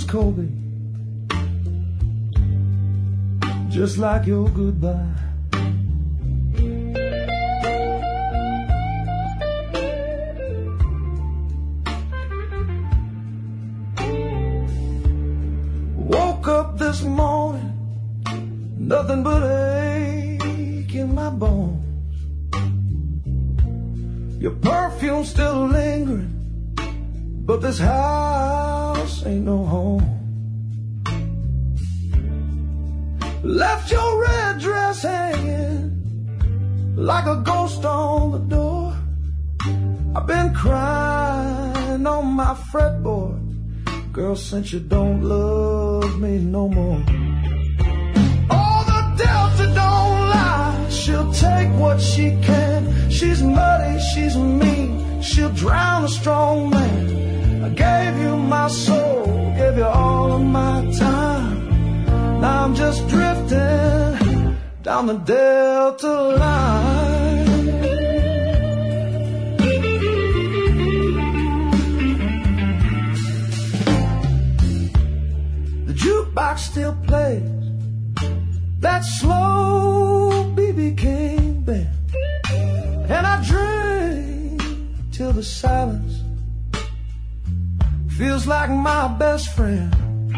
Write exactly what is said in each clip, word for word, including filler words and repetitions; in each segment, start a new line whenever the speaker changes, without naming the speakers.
Kobe, just like your goodbye. Woke up this morning, nothing but ache in my bones. Your perfume still lingering, but this house ain't no home. Left your red dress hanging like a ghost on the door. I've been crying on my fretboard, girl, since you don't love me no more. Oh, the Delta don't lie, she'll take what she can. She's muddy, she's mean, she'll drown a strong man. I gave you my soul, gave you all of my time. Now I'm just drifting down the Delta line. The jukebox still plays that slow B B King band, and I drink till the silence feels like my best friend.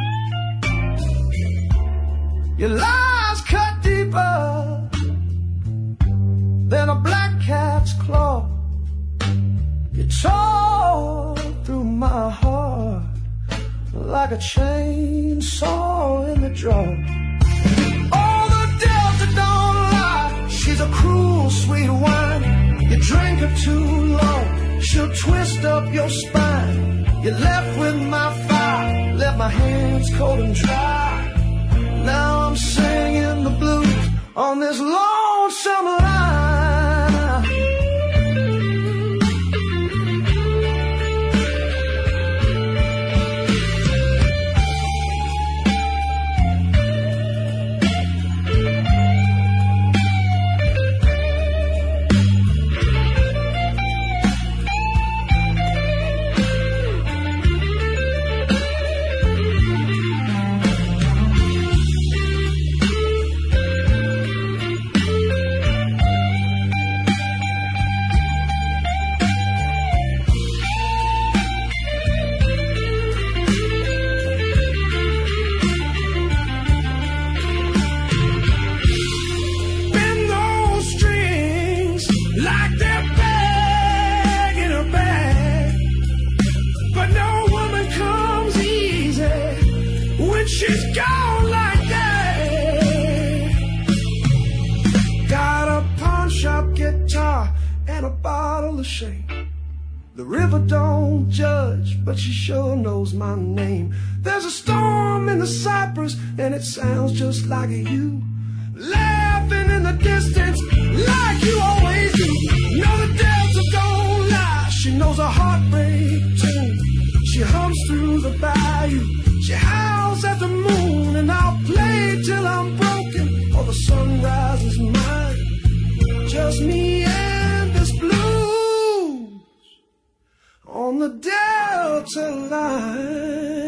Your lies cut deeper than a black cat's claw. You tore through my heart like a chainsaw in the drawer. Oh, the Delta don't lie, she's a cruel sweet wine. You drink her too long, she'll twist up your spine. You left with my fire, left my hands cold and dry. Now I'm singing the blues on this lonesome line. She's gone like that. Got a pawn shop guitar and a bottle of shame. The river don't judge, but she sure knows my name. There's a storm in the cypress and it sounds just like you, laughing in the distance like you always do. No, the Delta don't lie, she knows a heartbreak too. She hums through the bayou, she howls at the moon, and I'll play till I'm broken, or the sunrise is mine. Just me and this blues on the Delta line.